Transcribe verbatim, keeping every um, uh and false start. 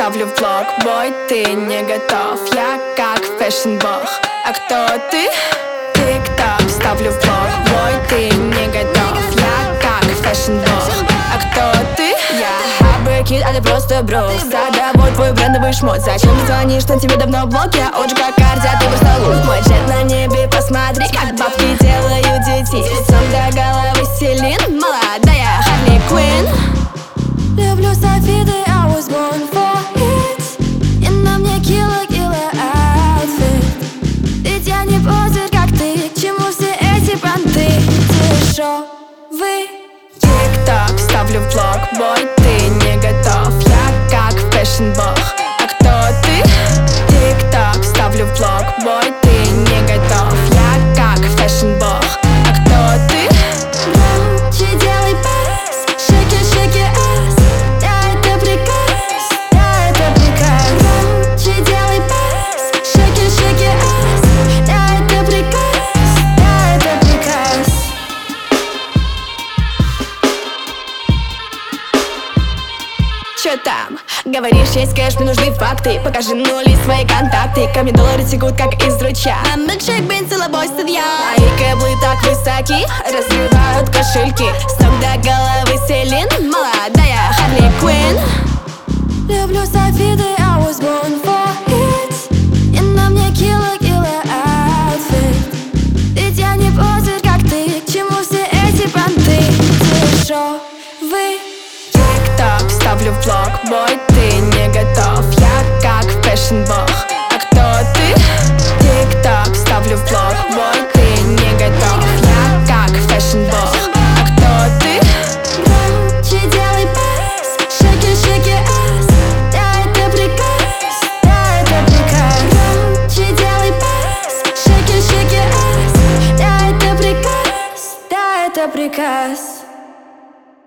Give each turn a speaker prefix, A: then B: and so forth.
A: ставлю влог. Бой, ты не готов, я как фэшн-бог. А кто ты? Тик-ток, ставлю влог. Бой, ты не готов, я как фэшн-бог. А кто ты? Я Абрикид, а ты просто Брукс. Задавай твой брендовый шмот. Зачем ты звонишь, что тебе давно блок? Я очень как Кардя, ты просто лук. Мой джет на небе, посмотри, как бабки делают детей. Лицом до головы Селин, молодая Харли Квин.
B: Люблю софиты, I was born for it. И на мне кило-кило outfit. Ведь я не позер, как ты. К чему все эти понты? Дешевый.
A: Тик-ток, ставлю влог. Бой, ты не готов, я как фэшн-бог. А кто ты? Тик-ток, ставлю влог. Бой, ты не готов, я как фэшн-бог. А кто ты?
B: Громче делай бас, шейки, шейки ас. Да, это приказ, да, это приказ. Громче делай бас, шейки, шейки ас. Да, это приказ, да, это приказ.
A: Чё там? Говоришь, есть кэш, мне нужны факты. Покажи нули свои контакты. Ко мне доллары текут, как из ручья.
B: А милкшейк, бен, целобой, студия.
A: Мои кэблы так высоки, разрывают кошельки. С ног до головы Селин, молодая Харли Квин.
B: Люблю софиты, I was born for it. И на мне кило-кило outfit. Ведь я не позер, как ты. К чему все эти понты? Дешевый.
A: Тик-ток, ставлю влог. Бой, ты не готов, я как фэшн-бог. А кто ты? Тик-ток, ставлю влог. Бой, ты не готов, я как фэшн-бог. А кто ты?
B: Громче делай бас, шейки, шейки ас. Да, это приказ, да, это приказ. Громче делай бас, шейки, шейки ас. Да, это приказ, да, это приказ.